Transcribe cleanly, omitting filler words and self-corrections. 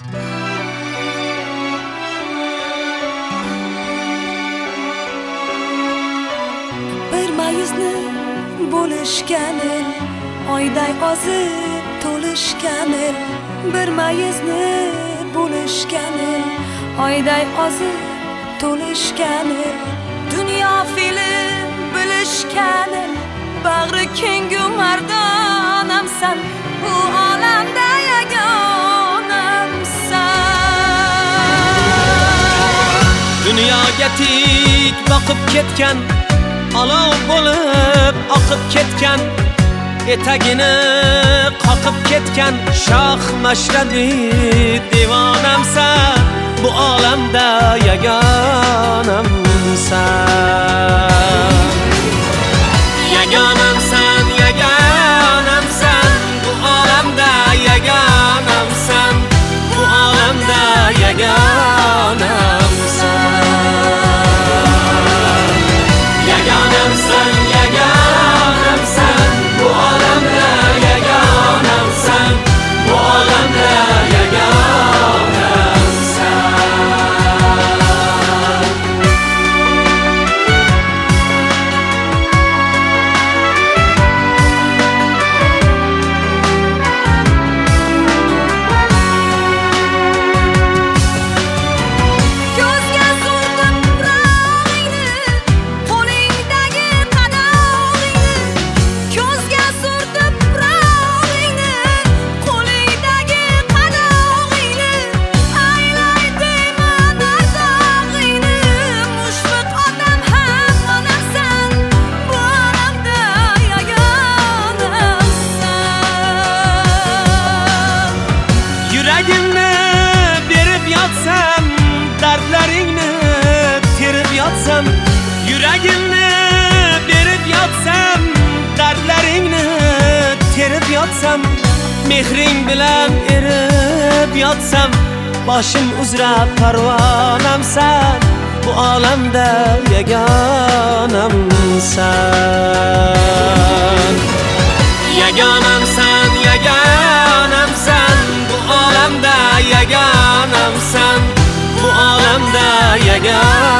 Bir mayuzni bo'lishgan el, oyday ozib to'lishgan el. Bir mayuzni bo'lishgan el, oyday ozib to'lishgan el. Dunyo film bilishgan el, bag'ri kengu mardonamsan, bu olamda yagonamsan. Dunyoga tik boqib ketgan, olov bo'lib oqib ketgan, etagini qoqib ketgan shoh Mashrabi devonamsan, bu olamda yagonamsan. Yagonamsan, yagonamsan, bu olamda yagonamsan, bu olamda yagonamsan. Yagonamsan, yagonamsan, bu olamda yagonamsan, bu olamda yagonamsan. Ko'zga surtib rangni, qo'lingdagi qadog'ingni. Ko'zga surtib rangni, qo'lingdagi qadog'ingni. Aylay deyman ardog'ingni, mushfiq otam ham onamsan, bu olamda yagonamsan. Yuragimni berib yotsam, dardlaringni terib yotsam. Yuragimni berib yotsam, dardlaringni terib yotsam. Mehring bilan erib yotsam, boshim uzra parvonamsan, bu olamda yagonamsan. Yagonamsan, yagonamsan, bu olamda yagonamsan, bu olamda yagonamsan.